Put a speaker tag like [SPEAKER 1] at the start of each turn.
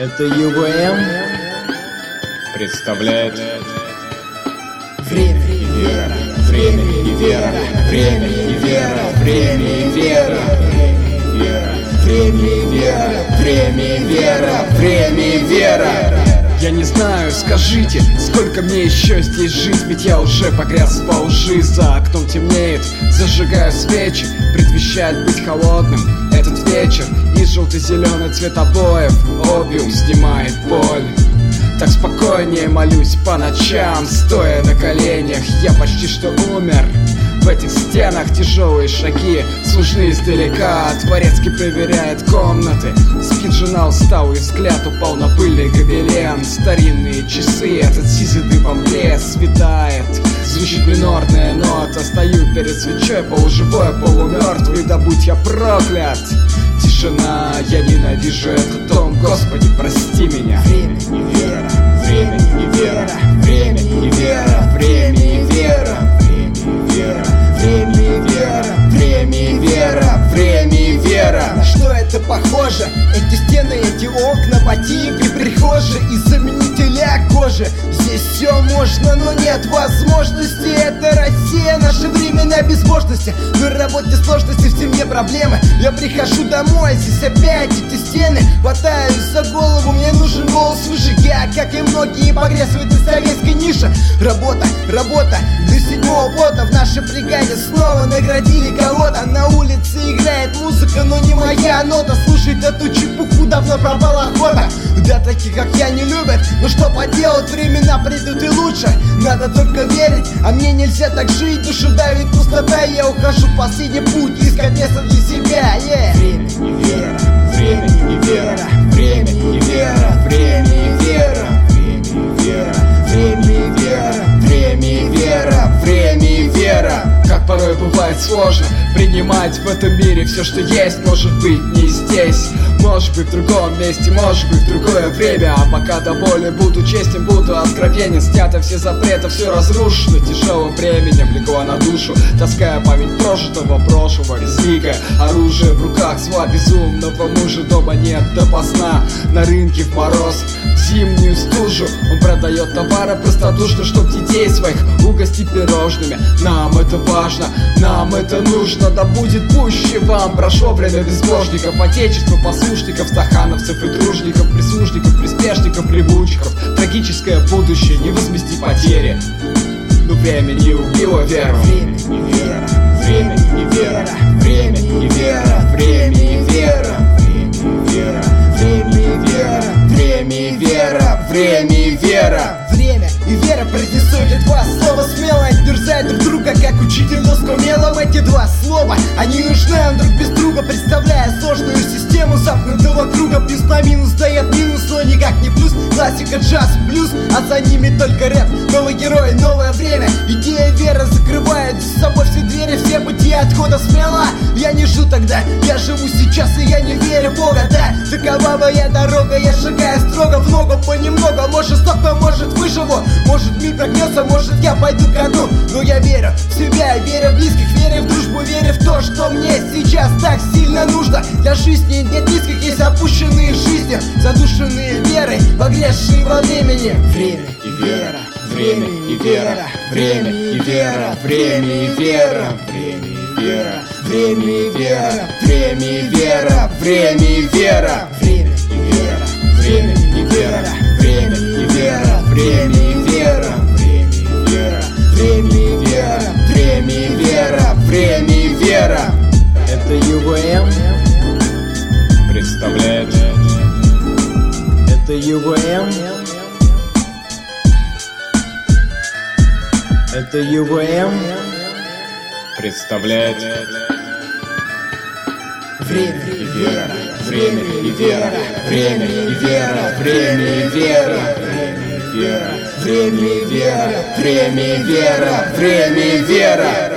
[SPEAKER 1] Это ЮВМ
[SPEAKER 2] представляет
[SPEAKER 1] время и вера, время и вера, время и вера, время и вера, время и вера, время и вера, время и вера.
[SPEAKER 3] Я не знаю, скажите, сколько мне еще здесь жить, ведь я уже погряз по уши. За окном темнеет, зажигаю свечи, предвещает быть холодным этот вечер. И желто-зеленый цвет обоев опиум снимает боль. Так спокойнее молюсь по ночам, стоя на коленях, я почти что умер. В этих стенах тяжелые шаги слышны издалека. Дворецкий проверяет комнаты. Спит жена усталый, взгляд упал на пыльный гобелен. Старинные часы, этот сизый дымом лес светает. Звучит минорная нота, стою перед свечой, полуживой, полумертвый, да будь я проклят. Тишина, я ненавижу этот дом, Господи, прости меня.
[SPEAKER 1] Время и вера, время и вера, время и вера, время и вера, время и вера, время и вера, время и вера. На что это похоже? Эти стены, эти окна, ботинки, прихожие и заменителя кожи. Здесь все можно, но нет возможности. Это Россия, наше время на безбожности. На работе сложности, в семье проблемы. Я прихожу домой, здесь опять эти стены. Хватаюсь за голову, мне нужен голос выше. Я, как и многие, погряз в этой советской нише. Работа, работа, до седьмого пота. В нашей бригаде снова наградили кого-то. На улице играет музыка, но не моя нота. Слушать эту чепуху давно пропала охота. Да таких, как я, не любят. Но что поделать, времена придут и лучше. Надо только верить, а мне нельзя так жить. Душу давит пустота, и я ухожу в последний путь. Искать место для себя, Время и вера, время и вера, время и вера, время и вера, время и вера, время и вера, время и вера.
[SPEAKER 3] Как порой бывает сложно принимать в этом мире все, что есть. Может быть, не здесь, может быть, в другом месте, может быть, в другое время. А пока до боли буду честен, буду откровенен. Снято все запреты, все разрушено тяжелым временем. Легла на душу, таская память прожитого прошлого. Безликое оружие в руках зла безумного мужа. Дома нет допоздна, на рынке в мороз, в зимнюю стужу. Он продает товары простодушно, чтоб детей своих угостить пирожными. Нам это важно, нам это нужно. Да будет пуще вам. Прошло время безбожников, отечества, послушников, стахановцев и дружников, прислужников, приспешников, плевучков. Трагическое будущее, не возмести потери. Но время не убило веру.
[SPEAKER 1] Время и вера, время и вера, время и вера, время и вера, время и вера, время и вера, время и вера. Время и вера произнесут два слова смело, отверзают друг друга, как учитель доску мелом. Эти два слова, они нужны нам друг без друга, представляя сложную систему замкнутого круга. Плюс на минус дает минус, но никак не плюс. Классика, джаз, блюз, а за ними только рэп. Новый герой, новое время. Идея веры закрывает за собой все двери, все пути отхода смело. Я не жду тогда, я живу сейчас, и я не верю в Бога, да. Такова моя дорога, я шагаю строго в ногу, понемногу. Может стопка, может выживу, может мир прогнется, может я пойду ко дну. Но я верю в себя, верю в близких, верю в дружбу, верю в то, что мне сейчас так сильно нужно. Для жизни нет низких, есть опущенные жизни, задушенные верой, погрязшие во времени. Время и вера, время и вера, время и вера, время и вера, время и вера, время и вера, время и вера, время и вера, время и вера, время и вера, время и вера, время и вера, время и вера, время и вера. Это ЮВМ
[SPEAKER 2] представляет
[SPEAKER 1] Это ЮВМ Это ЮВМ
[SPEAKER 2] представляет
[SPEAKER 1] время и вера, время и вера, время и вера, время и вера, время и вера, время и вера, время и вера.